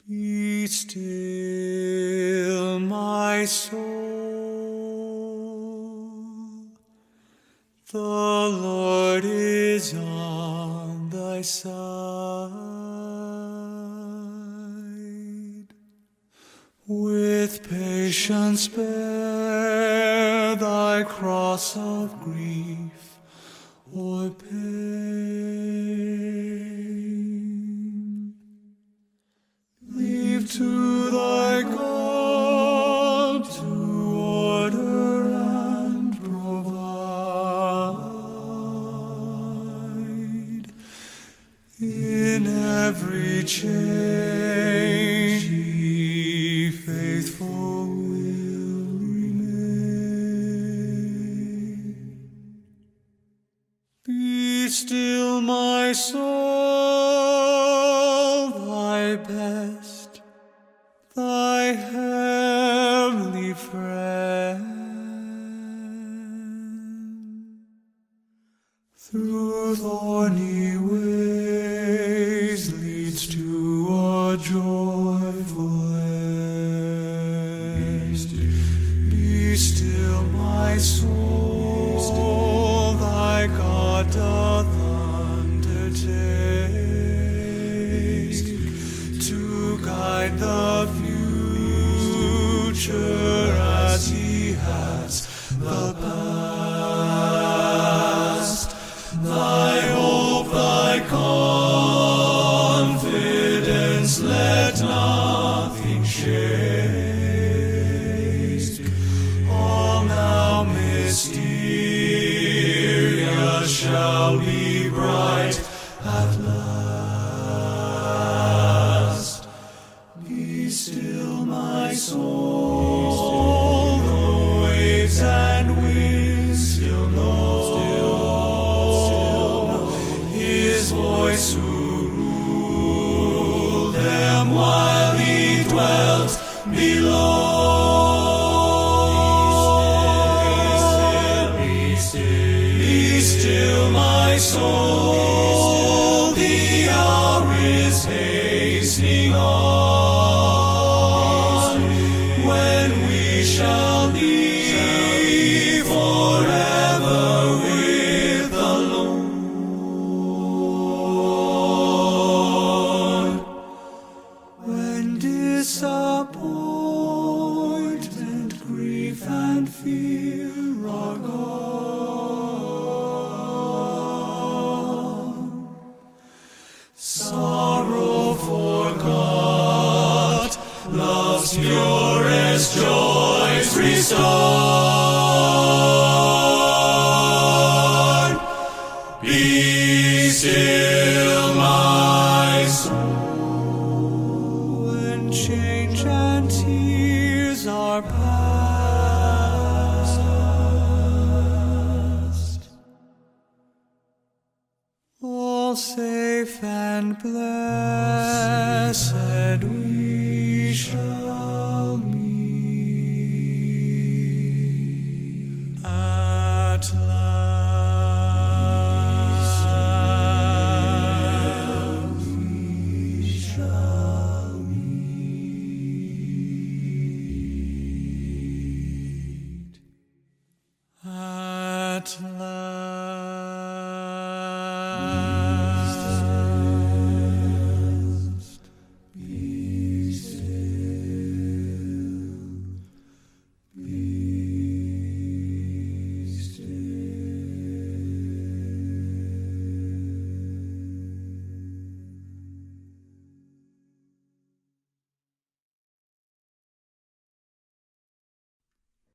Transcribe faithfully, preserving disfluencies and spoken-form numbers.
Be still, my soul. The Lord is on thy side. With patience bear thy cross of grief or pain. Leave to thy God to order and provide. In every change he faithful will remain. Be still, my soul, thy best, thy heavenly friend. Through thorny ways leads to a joyful end. Be still, my soul, thy God doth undertake to guide the future as he has the past. Thy hope, thy confidence, let nothing shake. All now mysterious shall be bright at last. Be still, my soul, the waves and winds still know his voice who ruled them while he dwelt below. Be still, be still, my soul, the hour is hastening on, when we shall be forever with the Lord. When disappointment, grief, and fear are gone, sorrow forgot, love's purest joys restored. Be still, my soul, when change and tears are past. All safe and blessed